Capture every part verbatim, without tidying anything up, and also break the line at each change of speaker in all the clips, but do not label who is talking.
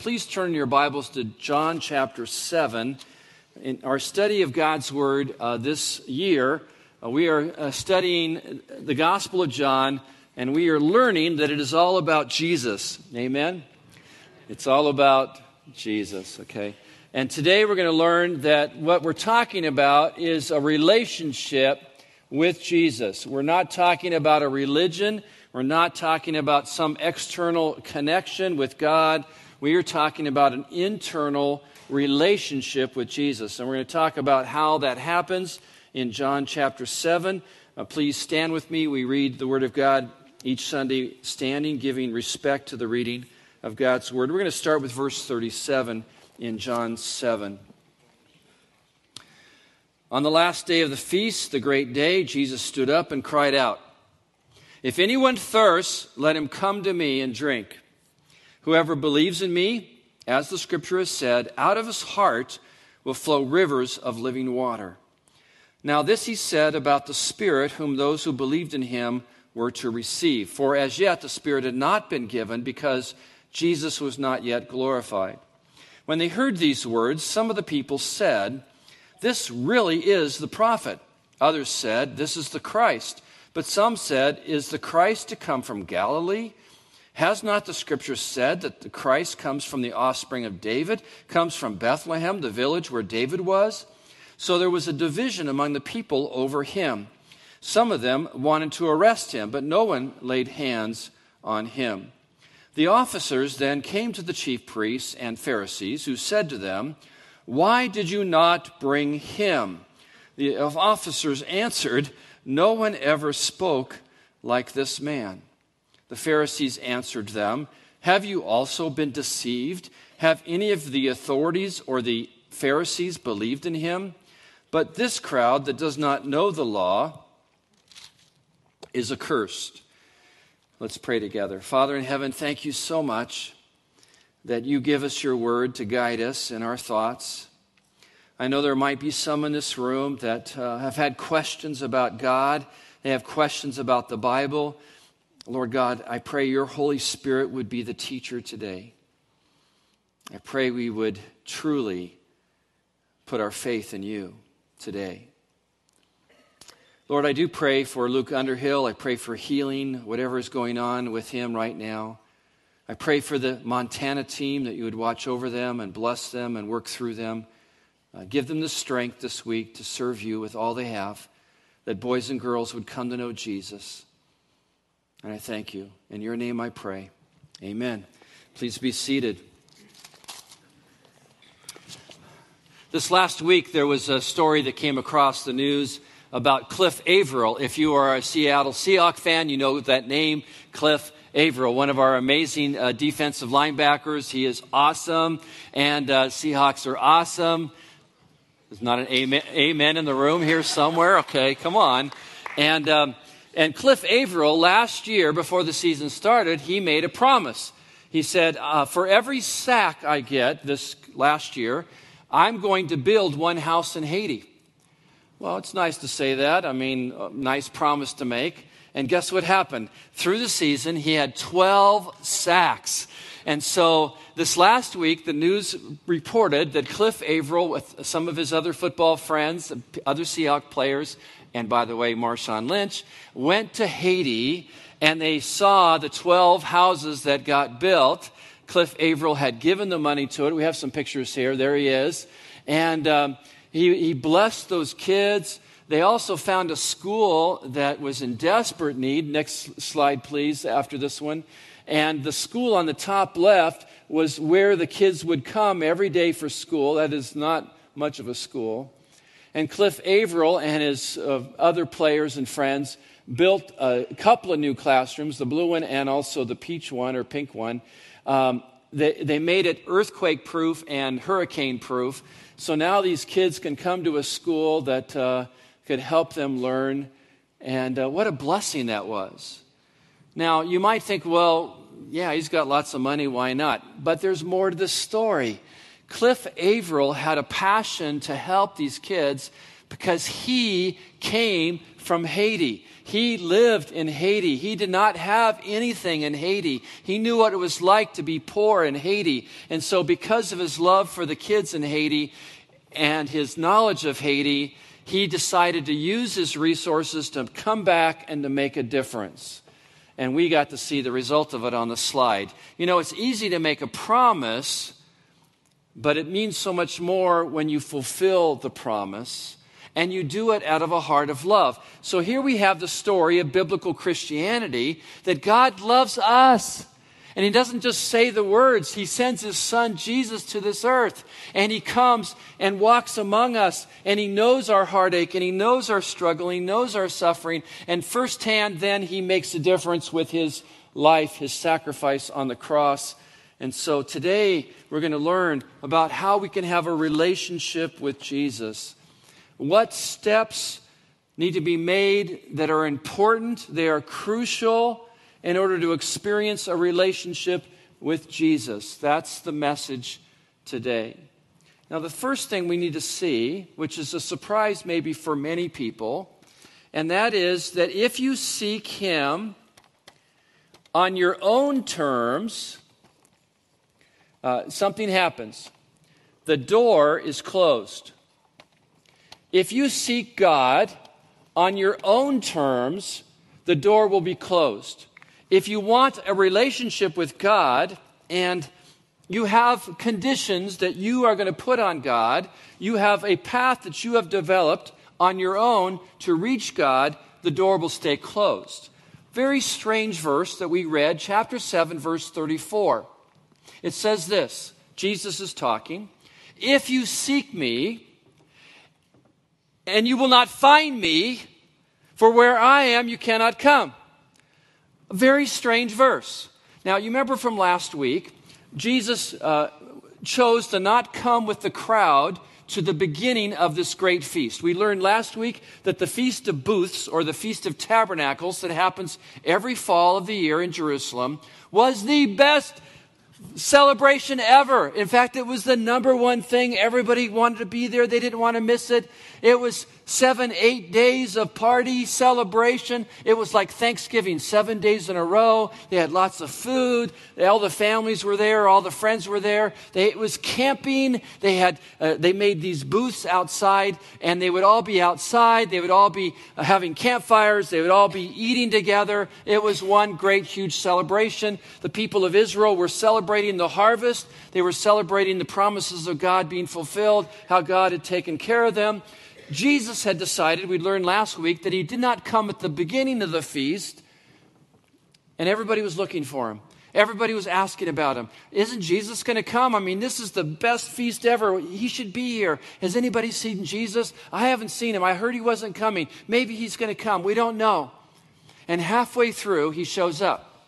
Please turn your Bibles to John chapter seven. In our study of God's Word uh, this year, uh, we are uh, studying the Gospel of John, and we are learning that it is all about Jesus. Amen? It's all about Jesus, okay? And today we're going to learn that what we're talking about is a relationship with Jesus. We're not talking about a religion. We're not talking about some external connection with God. We are talking about an internal relationship with Jesus. And we're going to talk about how that happens in John chapter seven. Uh, please stand with me. We read the Word of God each Sunday standing, giving respect to the reading of God's Word. We're going to start with verse thirty-seven in John seven. On the last day of the feast, the great day, Jesus stood up and cried out, "If anyone thirsts, let him come to me and drink. Whoever believes in me, as the Scripture has said, out of his heart will flow rivers of living water." Now this he said about the Spirit whom those who believed in him were to receive. For as yet the Spirit had not been given because Jesus was not yet glorified. When they heard these words, some of the people said, "This really is the prophet." Others said, "This is the Christ." But some said, "Is the Christ to come from Galilee? Has not the Scripture said that the Christ comes from the offspring of David, comes from Bethlehem, the village where David was?" So there was a division among the people over him. Some of them wanted to arrest him, but no one laid hands on him. The officers then came to the chief priests and Pharisees, who said to them, "Why did you not bring him?" The officers answered, "No one ever spoke like this man." The Pharisees answered them, "Have you also been deceived? Have any of the authorities or the Pharisees believed in him? But this crowd that does not know the law is accursed." Let's pray together. Father in heaven, thank you so much that you give us your word to guide us in our thoughts. I know there might be some in this room that uh, have had questions about God. They have questions about the Bible. Lord God, I pray your Holy Spirit would be the teacher today. I pray we would truly put our faith in you today. Lord, I do pray for Luke Underhill. I pray for healing, whatever is going on with him right now. I pray for the Montana team that you would watch over them and bless them and work through them. Uh, give them the strength this week to serve you with all they have, that boys and girls would come to know Jesus. And I thank you. In your name I pray. Amen. Please be seated. This last week there was a story that came across the news about Cliff Averill. If you are a Seattle Seahawks fan, you know that name, Cliff Averill, one of our amazing uh, defensive linebackers. He is awesome, and uh, Seahawks are awesome. There's not an amen, amen in the room here somewhere. Okay, come on. And um, and Cliff Averill, last year, before the season started, he made a promise. He said, uh, for every sack I get this last year, I'm going to build one house in Haiti. Well, it's nice to say that. I mean, a nice promise to make. And guess what happened? Through the season, he had twelve sacks. And so this last week, the news reported that Cliff Averill, with some of his other football friends, other Seahawks players, and by the way, Marshawn Lynch, went to Haiti, and they saw the twelve houses that got built. Cliff Averill had given the money to it. We have some pictures here. There he is. And um, he, he blessed those kids. They also found a school that was in desperate need. Next slide, please, after this one. And the school on the top left was where the kids would come every day for school. That is not much of a school. And Cliff Averill and his uh, other players and friends built a couple of new classrooms, the blue one and also the peach one or pink one. Um, they, they made it earthquake-proof and hurricane-proof. So now these kids can come to a school that uh, could help them learn. And uh, what a blessing that was. Now, you might think, well, yeah, he's got lots of money, why not? But there's more to this story. Cliff Averill had a passion to help these kids because he came from Haiti. He lived in Haiti. He did not have anything in Haiti. He knew what it was like to be poor in Haiti. And so because of his love for the kids in Haiti and his knowledge of Haiti, he decided to use his resources to come back and to make a difference. And we got to see the result of it on the slide. You know, it's easy to make a promise, but it means so much more when you fulfill the promise. And you do it out of a heart of love. So here we have the story of biblical Christianity, that God loves us. And he doesn't just say the words. He sends his son Jesus to this earth. And he comes and walks among us. And he knows our heartache. And he knows our struggle. He knows our suffering. And firsthand then he makes a difference with his life, his sacrifice on the cross. And so today we're going to learn about how we can have a relationship with Jesus. What steps need to be made that are important, they are crucial in order to experience a relationship with Jesus. That's the message today. Now, the first thing we need to see, which is a surprise maybe for many people, and that is that if you seek him on your own terms, uh, something happens. The door is closed. If you seek God on your own terms, the door will be closed. If you want a relationship with God and you have conditions that you are going to put on God, you have a path that you have developed on your own to reach God, the door will stay closed. Very strange verse that we read, chapter seven, verse thirty-four. It says this, Jesus is talking, "If you seek me, and you will not find me, for where I am, you cannot come." A very strange verse. Now, you remember from last week, Jesus uh, chose to not come with the crowd to the beginning of this great feast. We learned last week that the Feast of Booths, or the Feast of Tabernacles, that happens every fall of the year in Jerusalem, was the best celebration ever. In fact, it was the number one thing. Everybody wanted to be there. They didn't want to miss it. It was seven, eight days of party celebration. It was like Thanksgiving, seven days in a row. They had lots of food. All the families were there. All the friends were there. They, it was camping. They had uh, they made these booths outside, and they would all be outside. They would all be uh, having campfires. They would all be eating together. It was one great, huge celebration. The people of Israel were celebrating the harvest. They were celebrating the promises of God being fulfilled, how God had taken care of them. Jesus had decided, we learned last week, that he did not come at the beginning of the feast, and everybody was looking for him. Everybody was asking about him. Isn't Jesus going to come? I mean, this is the best feast ever. He should be here. Has anybody seen Jesus? I haven't seen him. I heard he wasn't coming. Maybe he's going to come. We don't know. And halfway through, he shows up.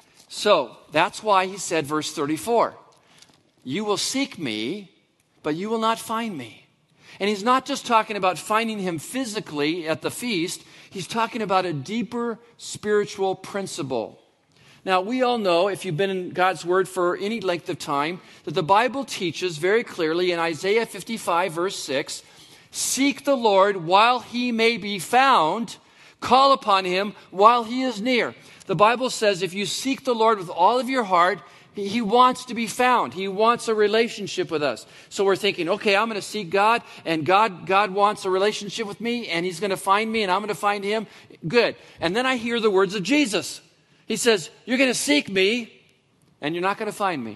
So that's why he said, verse thirty-four, "You will seek me, but you will not find me." And he's not just talking about finding him physically at the feast. He's talking about a deeper spiritual principle. Now, we all know, if you've been in God's Word for any length of time, that the Bible teaches very clearly in Isaiah fifty-five, verse six, "Seek the Lord while he may be found. Call upon him while he is near." The Bible says if you seek the Lord with all of your heart, he wants to be found. He wants a relationship with us. So we're thinking, okay, I'm going to seek God, and God, God wants a relationship with me, and he's going to find me, and I'm going to find him. Good. And then I hear the words of Jesus. He says, you're going to seek me, and you're not going to find me.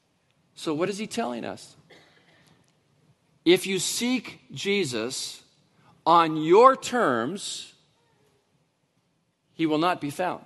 So what is he telling us? If you seek Jesus on your terms, he will not be found.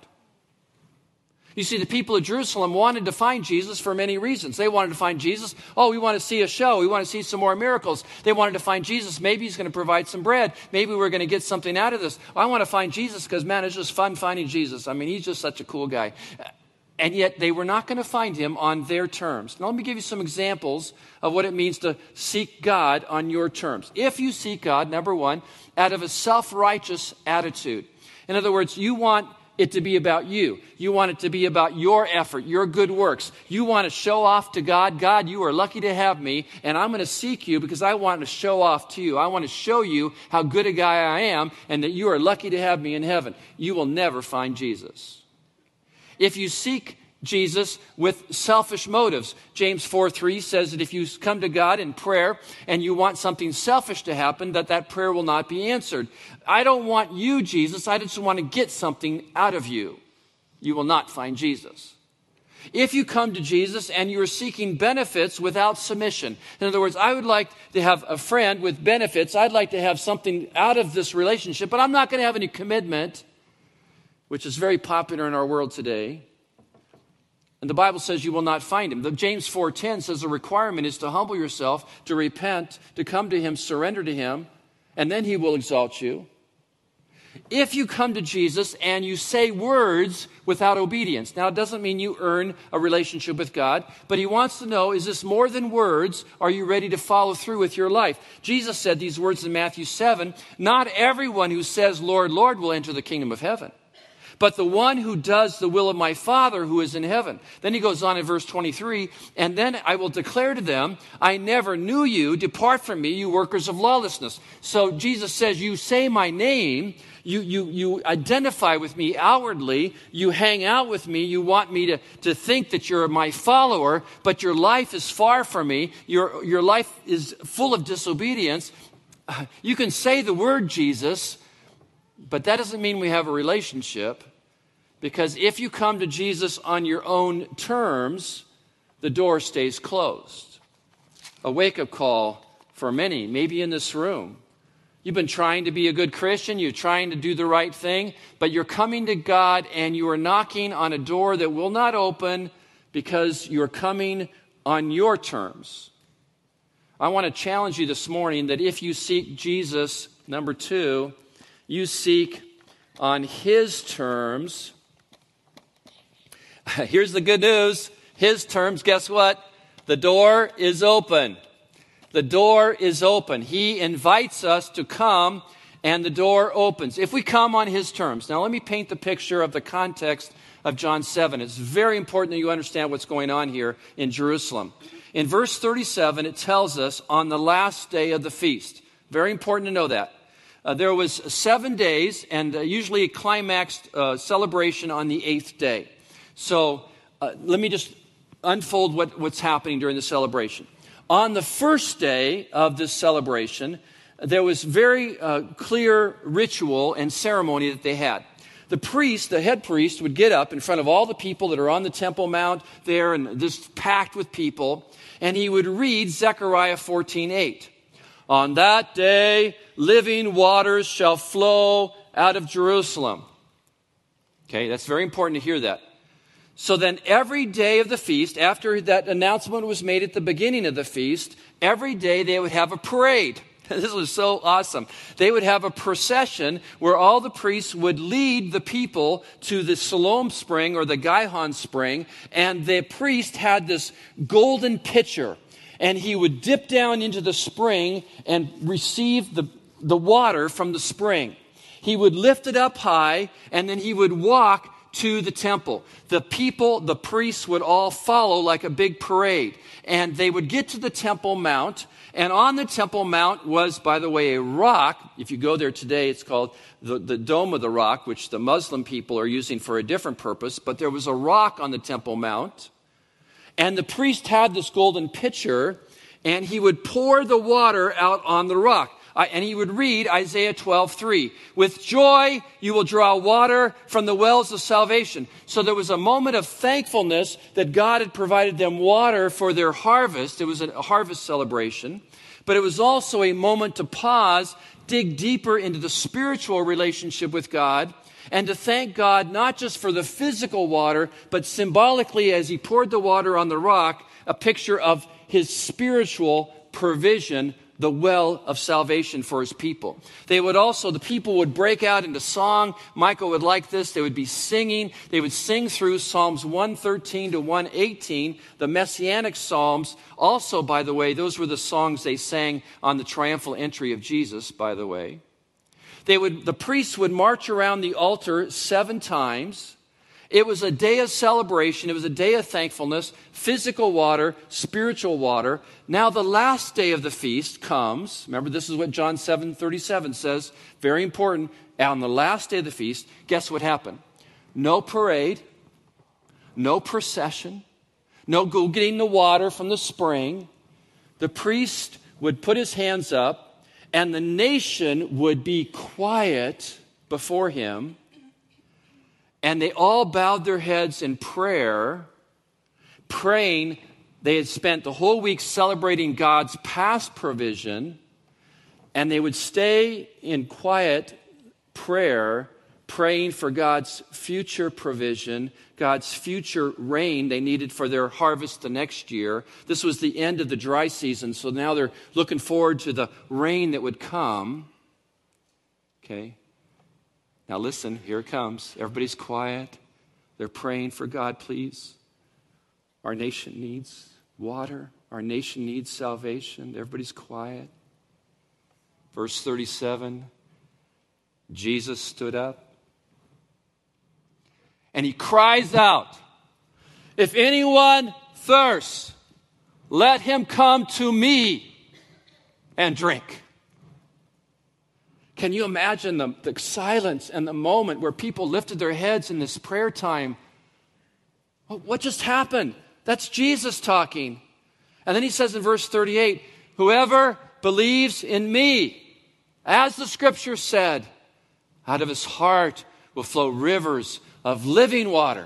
You see, the people of Jerusalem wanted to find Jesus for many reasons. They wanted to find Jesus. Oh, we want to see a show. We want to see some more miracles. They wanted to find Jesus. Maybe he's going to provide some bread. Maybe we're going to get something out of this. I want to find Jesus because, man, it's just fun finding Jesus. I mean, he's just such a cool guy. And yet they were not going to find him on their terms. Now, let me give you some examples of what it means to seek God on your terms. If you seek God, number one, out of a self-righteous attitude. In other words, you want it to be about you. You want it to be about your effort, your good works. You want to show off to God. God, you are lucky to have me, and I'm going to seek you because I want to show off to you. I want to show you how good a guy I am and that you are lucky to have me in heaven. You will never find Jesus. If you seek Jesus with selfish motives, James four three says that if you come to God in prayer and you want something selfish to happen, that that prayer will not be answered. I don't want you, Jesus. I just want to get something out of you. You will not find Jesus. If you come to Jesus and you're seeking benefits without submission, in other words, I would like to have a friend with benefits. I'd like to have something out of this relationship, but I'm not going to have any commitment, which is very popular in our world today. And the Bible says you will not find him. The James four ten says the requirement is to humble yourself, to repent, to come to him, surrender to him, and then he will exalt you. If you come to Jesus and you say words without obedience, now it doesn't mean you earn a relationship with God, but he wants to know, is this more than words? Are you ready to follow through with your life? Jesus said these words in Matthew seven, not everyone who says, Lord, Lord, will enter the kingdom of heaven, but the one who does the will of my Father who is in heaven. Then he goes on in verse twenty-three, and then I will declare to them, I never knew you. Depart from me, you workers of lawlessness. So Jesus says, you say my name, you, you, you identify with me outwardly, you hang out with me, you want me to, to think that you're my follower, but your life is far from me. Your, your life is full of disobedience. You can say the word Jesus, but that doesn't mean we have a relationship, because if you come to Jesus on your own terms, the door stays closed. A wake-up call for many, maybe in this room. You've been trying to be a good Christian, you're trying to do the right thing, but you're coming to God and you are knocking on a door that will not open because you're coming on your terms. I want to challenge you this morning that if you seek Jesus, number two, you seek on his terms. Here's the good news. His terms, guess what? The door is open. The door is open. He invites us to come, and the door opens. If we come on his terms. Now, let me paint the picture of the context of John seven. It's very important that you understand what's going on here in Jerusalem. In verse thirty-seven, it tells us on the last day of the feast. Very important to know that. Uh, there was seven days, and uh, usually a climaxed uh, celebration on the eighth day. So uh, let me just unfold what, what's happening during the celebration. On the first day of this celebration, there was very uh, clear ritual and ceremony that they had. The priest, the head priest, would get up in front of all the people that are on the Temple Mount there, and just packed with people, and he would read Zechariah fourteen eight. On that day, living waters shall flow out of Jerusalem. Okay, that's very important to hear that. So then every day of the feast, after that announcement was made at the beginning of the feast, every day they would have a parade. This was so awesome. They would have a procession where all the priests would lead the people to the Siloam spring or the Gihon spring, and the priest had this golden pitcher, and he would dip down into the spring and receive the, the water from the spring. He would lift it up high, and then he would walk to the temple. The people, the priests would all follow like a big parade. And they would get to the Temple Mount. And on the Temple Mount was, by the way, a rock. If you go there today, it's called the, the Dome of the Rock, which the Muslim people are using for a different purpose. But there was a rock on the Temple Mount. And the priest had this golden pitcher, and he would pour the water out on the rock. Uh, and he would read Isaiah twelve three. With joy you will draw water from the wells of salvation. So there was a moment of thankfulness that God had provided them water for their harvest. It was a harvest celebration. But it was also a moment to pause, dig deeper into the spiritual relationship with God, and to thank God not just for the physical water, but symbolically as he poured the water on the rock, a picture of his spiritual provision, the well of salvation for his people. They would also, the people would break out into song. Michael would like this. They would be singing. They would sing through Psalms one thirteen to one eighteen, the Messianic Psalms. Also, by the way, those were the songs they sang on the triumphal entry of Jesus, by the way. They would, the priests would march around the altar seven times. It was a day of celebration. It was a day of thankfulness, physical water, spiritual water. Now the last day of the feast comes. Remember, this is what John seven thirty-seven says. Very important. On the last day of the feast, guess what happened? No parade, no procession, no go getting the water from the spring. The priest would put his hands up, and the nation would be quiet before him. And they all bowed their heads in prayer, praying. They had spent the whole week celebrating God's past provision, and they would stay in quiet prayer, praying for God's future provision, God's future rain they needed for their harvest the next year. This was the end of the dry season, so now they're looking forward to the rain that would come. Okay. Now listen, here it comes. Everybody's quiet. They're praying for God, please. Our nation needs water. Our nation needs salvation. Everybody's quiet. Verse thirty-seven, Jesus stood up and he cries out, "If anyone thirsts, let him come to me and drink." Can you imagine the, the silence and the moment where people lifted their heads in this prayer time? What just happened? That's Jesus talking. And then he says in verse thirty-eight, "Whoever believes in me, as the scripture said, out of his heart will flow rivers of living water."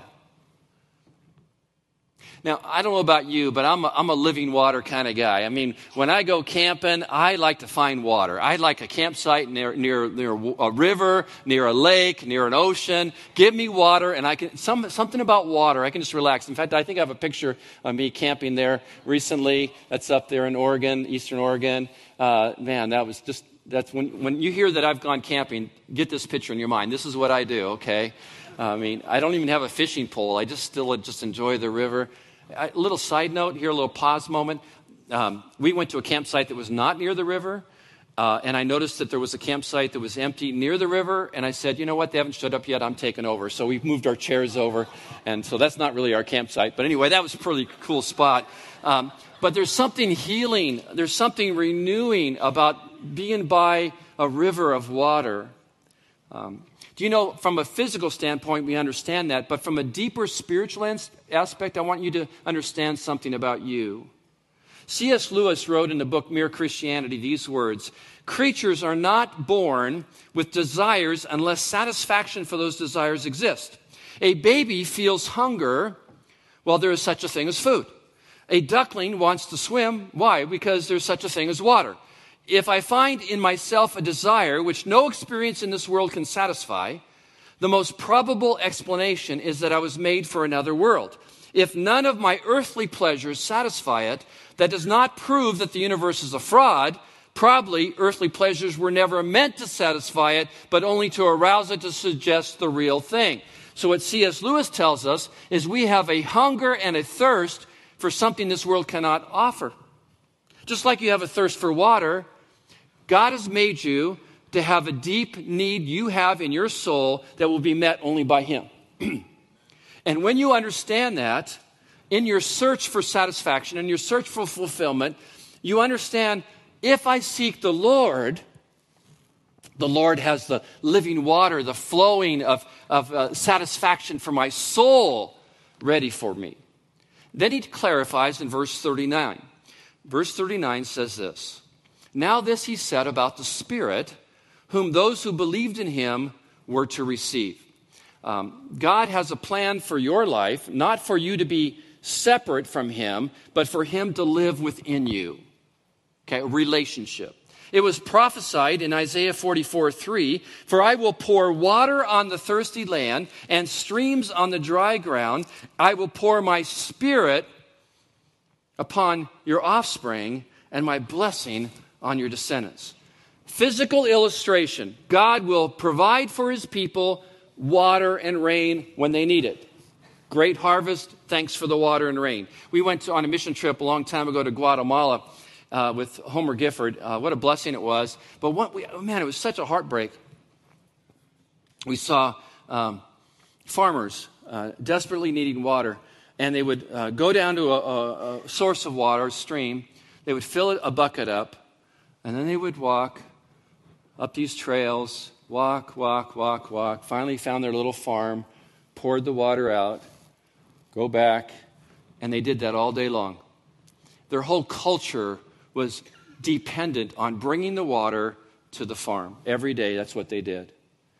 Now, I don't know about you, but I'm a, I'm a living water kind of guy. I mean, when I go camping, I like to find water. I like a campsite near near near a river, near a lake, near an ocean. Give me water, and I can some something about water. I can just relax. In fact, I think I have a picture of me camping there recently. That's up there in Oregon, Eastern Oregon. Uh, man, that was just that's when when you hear that I've gone camping, get this picture in your mind. This is what I do. Okay, I mean, I don't even have a fishing pole. I just still just enjoy the river. A little side note here, a little pause moment. Um, we went to a campsite that was not near the river, uh, and I noticed that there was a campsite that was empty near the river, and I said, you know what, they haven't showed up yet, I'm taking over. So we moved our chairs over, and so that's not really our campsite. But anyway, that was a pretty cool spot. Um, but there's something healing, there's something renewing about being by a river of water. Um, Do you know, from a physical standpoint, we understand that, but from a deeper spiritual aspect, I want you to understand something about you. C S Lewis wrote in the book Mere Christianity these words, "Creatures are not born with desires unless satisfaction for those desires exists. A baby feels hunger while there is such a thing as food. A duckling wants to swim. Why? Because there's such a thing as water. If I find in myself a desire which no experience in this world can satisfy, the most probable explanation is that I was made for another world. If none of my earthly pleasures satisfy it, that does not prove that the universe is a fraud. Probably earthly pleasures were never meant to satisfy it, but only to arouse it to suggest the real thing." So what C S Lewis tells us is we have a hunger and a thirst for something this world cannot offer. Just like you have a thirst for water, God has made you to have a deep need you have in your soul that will be met only by Him. And when you understand that, in your search for satisfaction, in your search for fulfillment, you understand, if I seek the Lord, the Lord has the living water, the flowing of, of uh, satisfaction for my soul ready for me. Then he clarifies in verse thirty-nine. Verse thirty-nine says this, "Now this he said about the Spirit, whom those who believed in him were to receive." Um, God has a plan for your life, not for you to be separate from him, but for him to live within you. Okay, a relationship. It was prophesied in Isaiah forty-four three, "For I will pour water on the thirsty land and streams on the dry ground. I will pour my Spirit upon your offspring and my blessing on your descendants." Physical illustration. God will provide for his people water and rain when they need it. Great harvest, thanks for the water and rain. We went to, on a mission trip a long time ago to Guatemala uh, with Homer Gifford. Uh, what a blessing it was. But what we, oh man, it was such a heartbreak. we saw um, farmers uh, desperately needing water, and they would uh, go down to a, a, a source of water, a stream. They would fill a bucket up, and then they would walk up these trails, walk, walk, walk, walk. Finally found their little farm, poured the water out, go back, and they did that all day long. Their whole culture was dependent on bringing the water to the farm. Every day, that's what they did.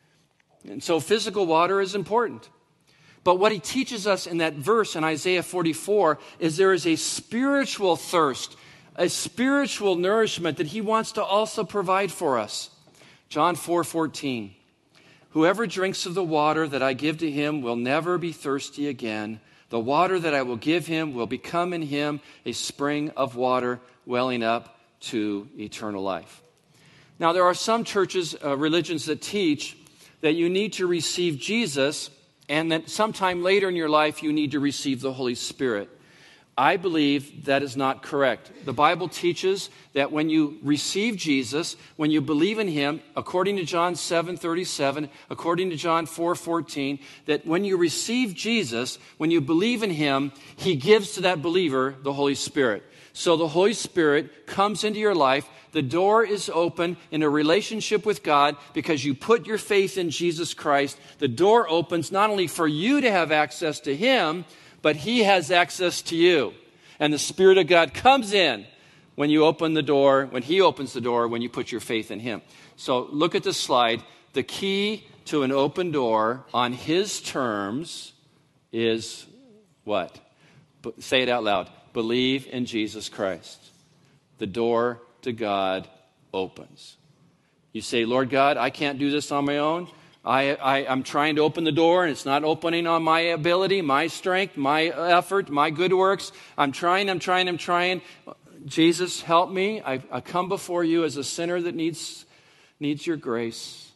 And so physical water is important. But what he teaches us in that verse in Isaiah forty-four is there is a spiritual thirst, a spiritual nourishment that he wants to also provide for us. John four fourteen, whoever drinks of the water that I give to him will never be thirsty again. The water that I will give him will become in him a spring of water welling up to eternal life. Now, there are some churches, uh, religions that teach that you need to receive Jesus and that sometime later in your life you need to receive the Holy Spirit. I believe that is not correct. The Bible teaches that when you receive Jesus, when you believe in him, according to John seven thirty-seven, according to John four fourteen, that when you receive Jesus, when you believe in him, he gives to that believer the Holy Spirit. So the Holy Spirit comes into your life. The door is open in a relationship with God because you put your faith in Jesus Christ. The door opens not only for you to have access to him, but he has access to you. And the Spirit of God comes in when you open the door, when he opens the door, when you put your faith in him. So look at this slide. The key to an open door on his terms is what? Say it out loud. Believe in Jesus Christ. The door to God opens. You say, Lord God, I can't do this on my own. I, I, I'm trying to open the door, and it's not opening on my ability, my strength, my effort, my good works. I'm trying, I'm trying, I'm trying. Jesus, help me. I, I come before you as a sinner that needs, needs your grace.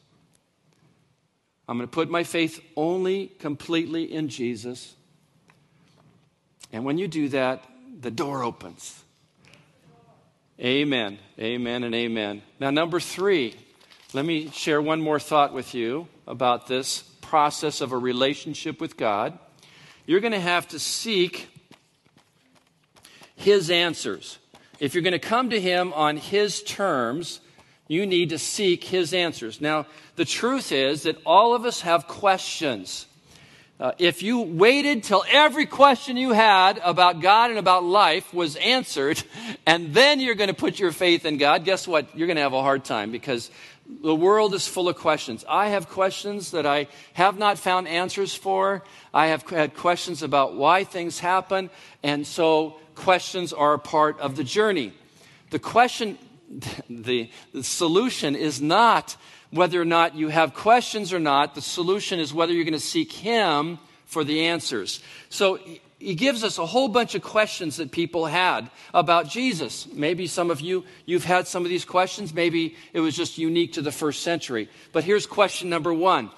I'm going to put my faith only completely in Jesus. And when you do that, the door opens. Amen, amen, and amen. Now, number three, let me share one more thought with you about this process of a relationship with God. You're going to have to seek his answers. If you're going to come to him on his terms, you need to seek his answers. Now, the truth is that all of us have questions. Uh, if you waited till every question you had about God and about life was answered, and then you're going to put your faith in God, guess what? You're going to have a hard time because the world is full of questions. I have questions that I have not found answers for. I have had questions about why things happen, and so questions are a part of the journey. The question, the, the solution is not whether or not you have questions or not. The solution is whether you're going to seek him for the answers. So he gives us a whole bunch of questions that people had about Jesus. Maybe some of you, you've had some of these questions. Maybe it was just unique to the first century. But here's question number one.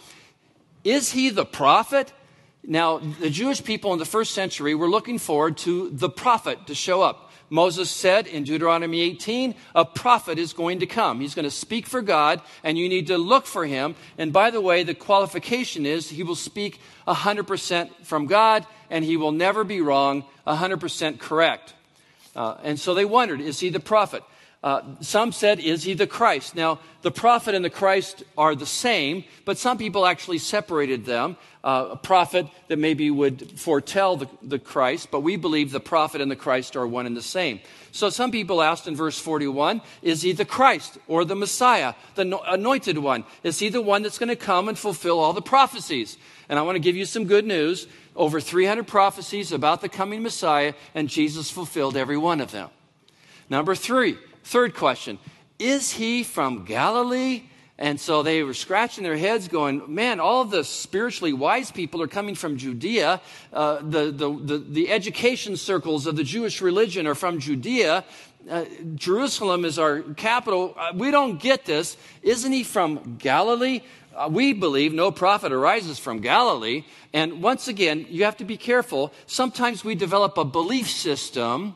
Is he the prophet? Now, the Jewish people in the first century were looking forward to the prophet to show up. Moses said in Deuteronomy eighteen, a prophet is going to come. He's going to speak for God, and you need to look for him. And by the way, the qualification is he will speak one hundred percent from God, and he will never be wrong, one hundred percent correct. Uh, and so they wondered, is he the prophet? Uh, some said, is he the Christ? Now, the prophet and the Christ are the same, but some people actually separated them. Uh, a prophet that maybe would foretell the, the Christ, but we believe the prophet and the Christ are one and the same. So some people asked in verse forty-one, is he the Christ or the Messiah, the anointed one? Is he the one that's going to come and fulfill all the prophecies? And I want to give you some good news. Over three hundred prophecies about the coming Messiah, and Jesus fulfilled every one of them. Number three, third question, is he from Galilee? And so they were scratching their heads going, man, all of the spiritually wise people are coming from Judea. Uh, the, the, the, the education circles of the Jewish religion are from Judea. Uh, Jerusalem is our capital. Uh, we don't get this. Isn't he from Galilee? Uh, we believe no prophet arises from Galilee. And once again, you have to be careful. Sometimes we develop a belief system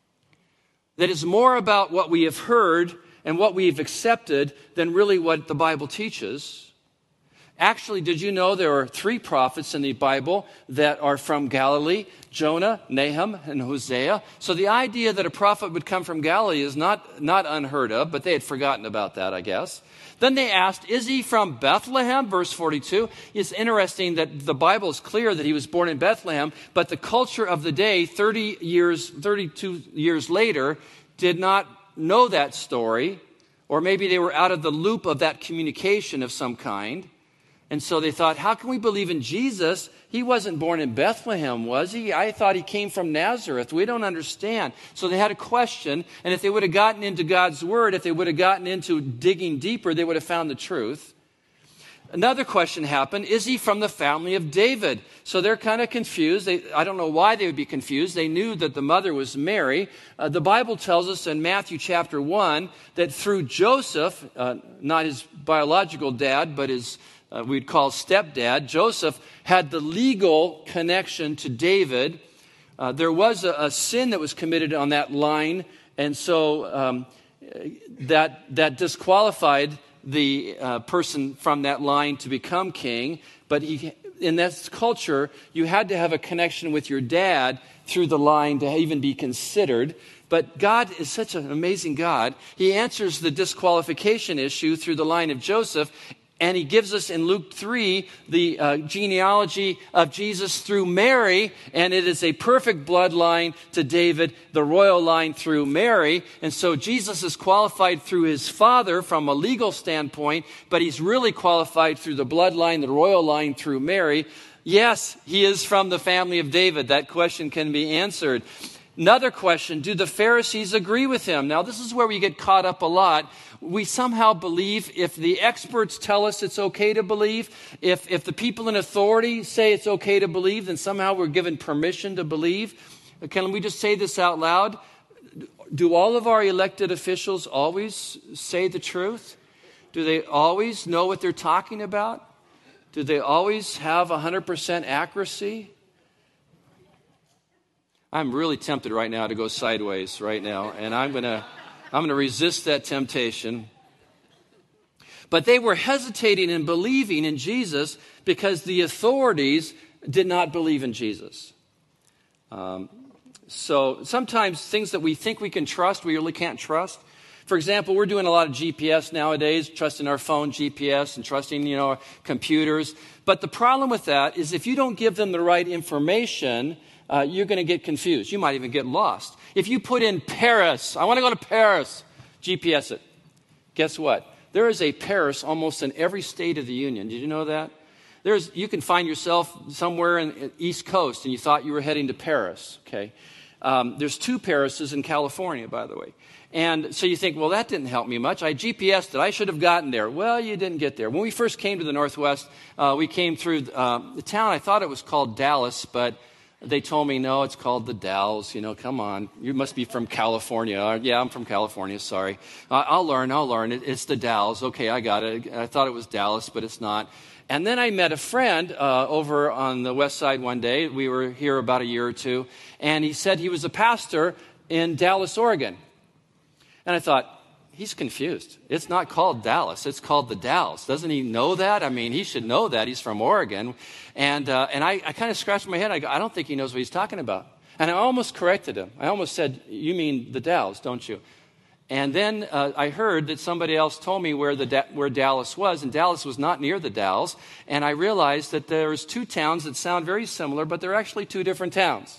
that is more about what we have heard and what we've accepted than really what the Bible teaches. Actually, did you know there are three prophets in the Bible that are from Galilee? Jonah, Nahum, and Hosea. So the idea that a prophet would come from Galilee is not, not unheard of, but they had forgotten about that, I guess. Then they asked, is he from Bethlehem? Verse forty-two. It's interesting that the Bible is clear that he was born in Bethlehem, but the culture of the day, thirty years, thirty-two years later, did not know that story, or maybe they were out of the loop of that communication of some kind. And so they thought, how can we believe in Jesus? He wasn't born in Bethlehem, was he? I thought he came from Nazareth. We don't understand. So they had a question, and if they would have gotten into God's word, if they would have gotten into digging deeper, they would have found the truth. Another question happened, is he from the family of David? So they're kind of confused. They, I don't know why they would be confused. They knew that the mother was Mary. Uh, the Bible tells us in Matthew chapter one that through Joseph, uh, not his biological dad, but his Uh, we'd call stepdad, Joseph had the legal connection to David. Uh, there was a, a sin that was committed on that line, and so um, that that disqualified the uh, person from that line to become king. But he, in that culture, you had to have a connection with your dad through the line to even be considered. But God is such an amazing God. He answers the disqualification issue through the line of Joseph. And he gives us in Luke three the uh, genealogy of Jesus through Mary, and it is a perfect bloodline to David, the royal line through Mary. And so Jesus is qualified through his father from a legal standpoint, but he's really qualified through the bloodline, the royal line through Mary. Yes, he is from the family of David. That question can be answered. Another question, do the Pharisees agree with him? Now, this is where we get caught up a lot. We somehow believe if the experts tell us it's okay to believe, if, if the people in authority say it's okay to believe, then somehow we're given permission to believe. Can we just say this out loud? Do all of our elected officials always say the truth? Do they always know what they're talking about? Do they always have one hundred percent accuracy? I'm really tempted right now to go sideways right now, and I'm going to I'm going to resist that temptation. But they were hesitating in believing in Jesus because the authorities did not believe in Jesus. Um, so sometimes things that we think we can trust, we really can't trust. For example, we're doing a lot of G P S nowadays, trusting our phone G P S and trusting, you know, our computers. But the problem with that is if you don't give them the right information, Uh, you're going to get confused. You might even get lost. If you put in Paris, I want to go to Paris, G P S it. Guess what? There is a Paris almost in every state of the union. Did you know that? There's, you can find yourself somewhere in the East Coast and you thought you were heading to Paris. Okay, um, there's two Parises in California, by the way. And so you think, well, that didn't help me much. I G P S'd it. I should have gotten there. Well, you didn't get there. When we first came to the Northwest, uh, we came through uh, the town. I thought it was called Dallas, but they told me, no, it's called the Dalles. You know, come on. You must be from California. Yeah, I'm from California. Sorry. Uh, I'll learn. I'll learn. It, it's the Dalles. Okay, I got it. I thought it was Dallas, but it's not. And then I met a friend uh, over on the west side one day. We were here about a year or two. And he said he was a pastor in Dallas, Oregon. And I thought, he's confused. It's not called Dallas. It's called the Dalles. Doesn't he know that? I mean, he should know that. He's from Oregon. And uh, and I, I kind of scratched my head. I go, I don't think he knows what he's talking about. And I almost corrected him. I almost said, you mean the Dalles, don't you? And then uh, I heard that somebody else told me where the da- where Dallas was. And Dallas was not near the Dalles. And I realized that there's two towns that sound very similar, but they're actually two different towns.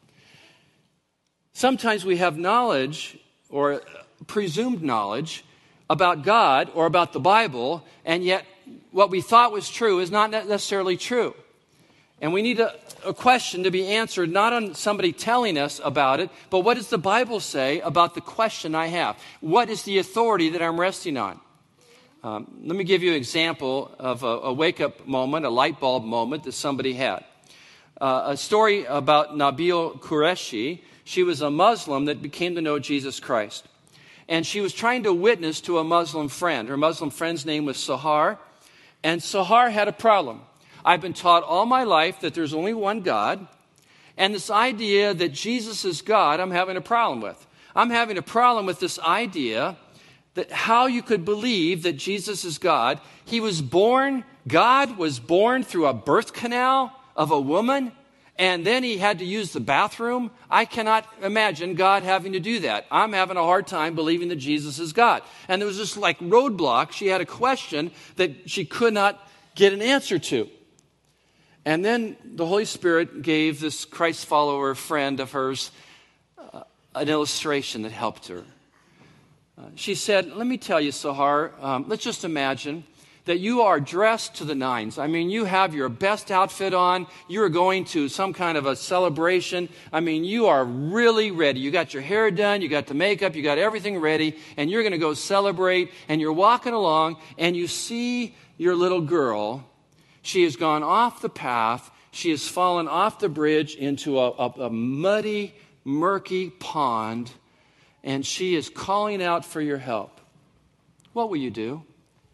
Sometimes we have knowledge or presumed knowledge about God or about the Bible, and yet what we thought was true is not necessarily true. And we need a, a question to be answered, not on somebody telling us about it, but what does the Bible say about the question I have? What is the authority that I'm resting on? Um, let me give you an example of a, a wake-up moment, a light bulb moment that somebody had. Uh, a story about Nabil Qureshi. She was a Muslim that became to know Jesus Christ. And she was trying to witness to a Muslim friend. Her Muslim friend's name was Sahar. And Sahar had a problem. I've been taught all my life that there's only one God. And this idea that Jesus is God, I'm having a problem with. I'm having a problem with this idea that how you could believe that Jesus is God. He was born, God was born through a birth canal of a woman, and then he had to use the bathroom. I cannot imagine God having to do that. I'm having a hard time believing that Jesus is God. And there was this like roadblock. She had a question that she could not get an answer to. And then the Holy Spirit gave this Christ follower friend of hers uh, an illustration that helped her. Uh, she said, let me tell you, Sahar, um, let's just imagine that you are dressed to the nines. I mean, you have your best outfit on. You are going to some kind of a celebration. I mean, you are really ready. You got your hair done. You got the makeup. You got everything ready. And you're going to go celebrate. And you're walking along and you see your little girl. She has gone off the path. She has fallen off the bridge into a, a, a muddy, murky pond. And she is calling out for your help. What will you do?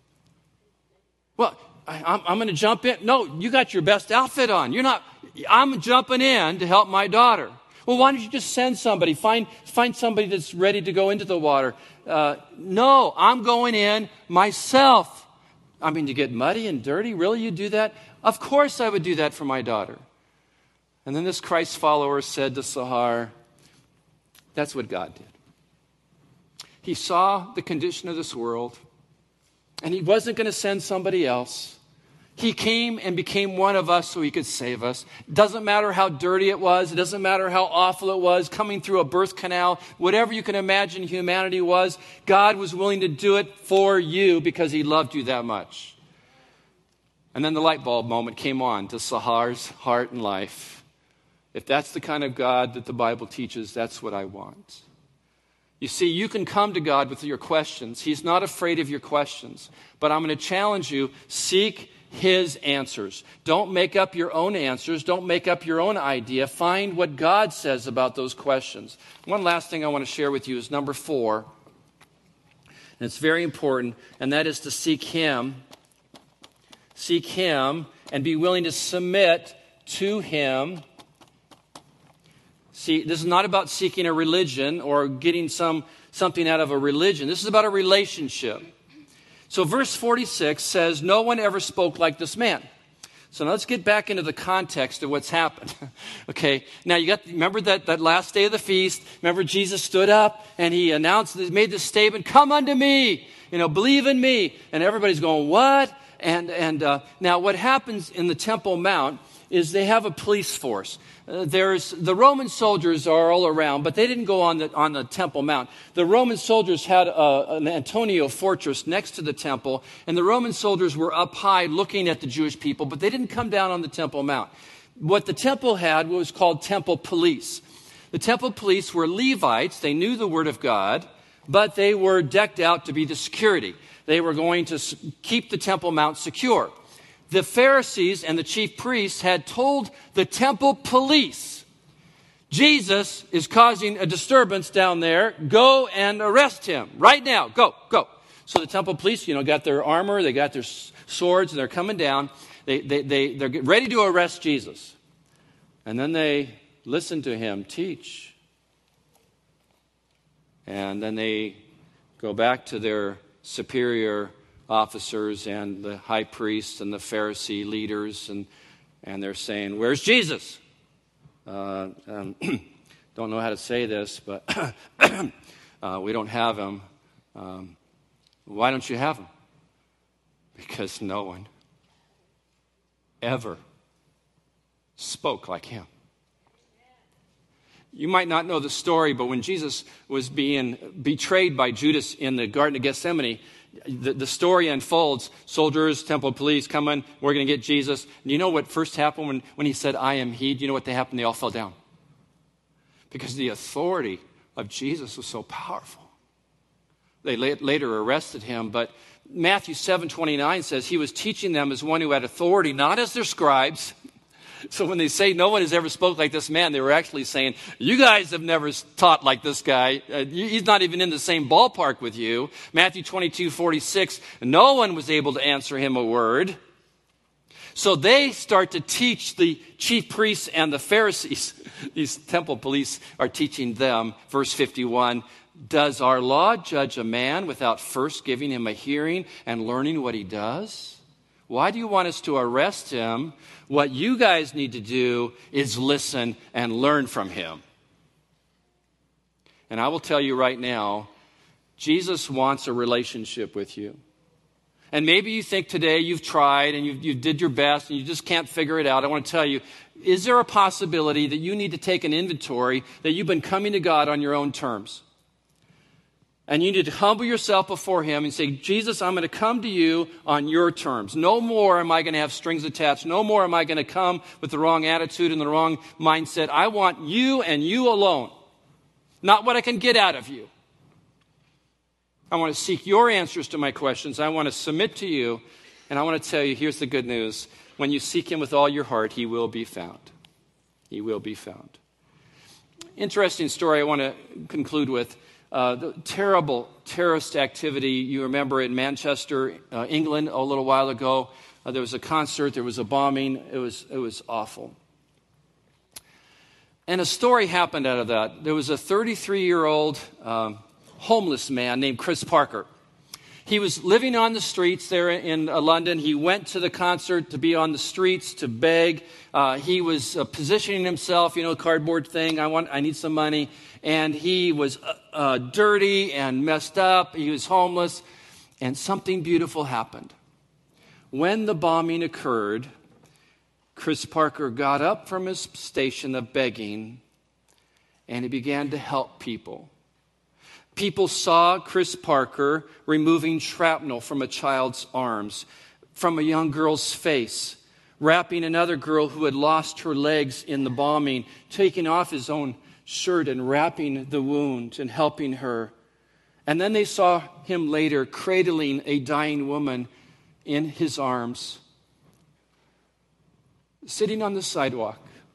Well, I, I'm, I'm going to jump in. No, you got your best outfit on. You're not, I'm jumping in to help my daughter. Well, why don't you just send somebody? Find, find somebody that's ready to go into the water. Uh, no, I'm going in myself. I mean, to get muddy and dirty? Really, you do that? Of course I would do that for my daughter. And then this Christ follower said to Sahar, that's what God did. He saw the condition of this world. And he wasn't going to send somebody else. He came and became one of us so he could save us. It doesn't matter how dirty it was. It doesn't matter how awful it was, coming through a birth canal. Whatever you can imagine humanity was, God was willing to do it for you because he loved you that much. And then the light bulb moment came on to Sahar's heart and life. If that's the kind of God that the Bible teaches, that's what I want. You see, you can come to God with your questions. He's not afraid of your questions. But I'm going to challenge you, seek his answers. Don't make up your own answers. Don't make up your own idea. Find what God says about those questions. One last thing I want to share with you is number four. And it's very important, and that is to seek him. Seek him and be willing to submit to him. See, this is not about seeking a religion or getting some something out of a religion. This is about a relationship. So verse forty-six says, no one ever spoke like this man. So now let's get back into the context of what's happened. Okay, now you got, remember that, that last day of the feast, remember Jesus stood up and he announced, made this statement, come unto me, you know, believe in me. And everybody's going, what? And, and uh, now what happens in the Temple Mount is they have a police force. Uh, there's the Roman soldiers are all around, but they didn't go on the on the Temple Mount. The Roman soldiers had a, an Antonia fortress next to the temple, and the Roman soldiers were up high looking at the Jewish people, but they didn't come down on the Temple Mount. What the temple had was called temple police. The temple police were Levites. They knew the word of God, but they were decked out to be the security. They were going to keep the Temple Mount secure. The Pharisees and the chief priests had told the temple police, Jesus is causing a disturbance down there. Go and arrest him right now. Go, go. So the temple police, you know, got their armor, they got their swords, and they're coming down. They, they, they, they're ready to arrest Jesus. And then they listen to him teach. And then they go back to their superior officers and the high priests and the Pharisee leaders, and and they're saying, where's Jesus? Uh, um, don't know how to say this, but uh, we don't have him. Um, why don't you have him? Because no one ever spoke like him. You might not know the story, but when Jesus was being betrayed by Judas in the Garden of Gethsemane, The, the story unfolds. Soldiers, temple police coming. We're going to get Jesus. And you know what first happened when, when he said, I am he? Do you know what they happened? They all fell down. Because the authority of Jesus was so powerful. They la- later arrested him. But Matthew seven twenty-nine says he was teaching them as one who had authority, not as their scribes. So when they say no one has ever spoke like this man, they were actually saying, you guys have never taught like this guy. Uh, he's not even in the same ballpark with you. Matthew twenty-two forty-six, no one was able to answer him a word. So they start to teach the chief priests and the Pharisees. These temple police are teaching them. Verse fifty-one, Does our law judge a man without first giving him a hearing and learning what he does? Why do you want us to arrest him? What you guys need to do is listen and learn from him. And I will tell you right now, Jesus wants a relationship with you. And maybe you think today you've tried and you, you did your best and you just can't figure it out. I want to tell you, is there a possibility that you need to take an inventory that you've been coming to God on your own terms? And you need to humble yourself before him and say, Jesus, I'm going to come to you on your terms. No more am I going to have strings attached. No more am I going to come with the wrong attitude and the wrong mindset. I want you and you alone, not what I can get out of you. I want to seek your answers to my questions. I want to submit to you. And I want to tell you, here's the good news. When you seek him with all your heart, he will be found. He will be found. Interesting story I want to conclude with. Uh, the terrible terrorist activity you remember in Manchester, uh, England, a little while ago. Uh, there was a concert, there was a bombing. It was it was awful. And a story happened out of that. There was a thirty-three-year-old um, homeless man named Chris Parker. He was living on the streets there in uh, London. He went to the concert to be on the streets, to beg. Uh, he was uh, positioning himself, you know, cardboard thing. I want, I need some money. And he was uh, uh, dirty and messed up. He was homeless. And something beautiful happened. When the bombing occurred, Chris Parker got up from his station of begging and he began to help people. People saw Chris Parker removing shrapnel from a child's arms, from a young girl's face, wrapping another girl who had lost her legs in the bombing, taking off his own shirt and wrapping the wound and helping her. And then they saw him later cradling a dying woman in his arms, sitting on the sidewalk,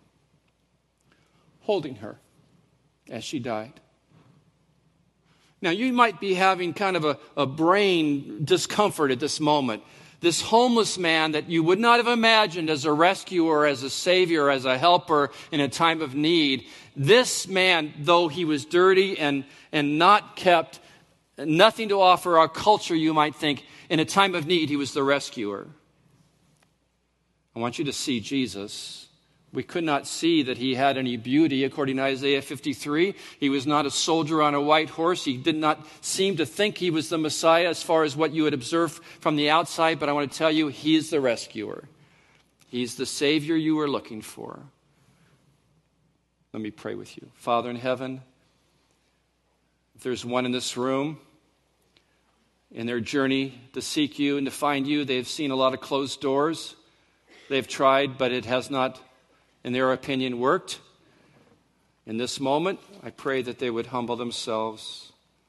holding her as she died. Now, you might be having kind of a, a brain discomfort at this moment. This homeless man that you would not have imagined as a rescuer, as a savior, as a helper in a time of need. This man, though he was dirty and, and not kept, nothing to offer our culture, you might think, in a time of need, he was the rescuer. I want you to see Jesus. We could not see that he had any beauty, according to Isaiah fifty-three. He was not a soldier on a white horse. He did not seem to think he was the Messiah as far as what you would observe from the outside. But I want to tell you, he is the rescuer. He's the Savior you were looking for. Let me pray with you. Father in heaven, if there's one in this room, in their journey to seek you and to find you, they've seen a lot of closed doors. They've tried, but it has not, in their opinion, worked. In this moment, I pray that they would humble themselves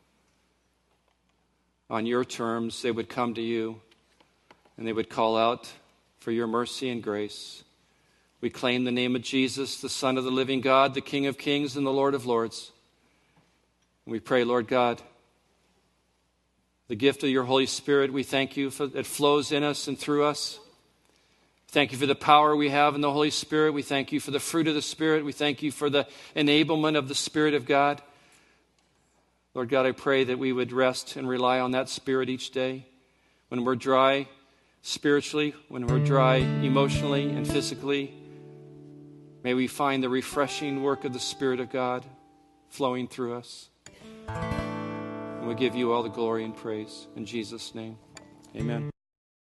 on your terms. They would come to you and they would call out for your mercy and grace. We claim the name of Jesus, the Son of the living God, the King of kings and the Lord of lords. And we pray, Lord God, the gift of your Holy Spirit, we thank you for that flows in us and through us. Thank you for the power we have in the Holy Spirit. We thank you for the fruit of the Spirit. We thank you for the enablement of the Spirit of God. Lord God, I pray that we would rest and rely on that Spirit each day. When we're dry spiritually, when we're dry emotionally and physically, may we find the refreshing work of the Spirit of God flowing through us. And we give you all the glory and praise. In Jesus' name, amen.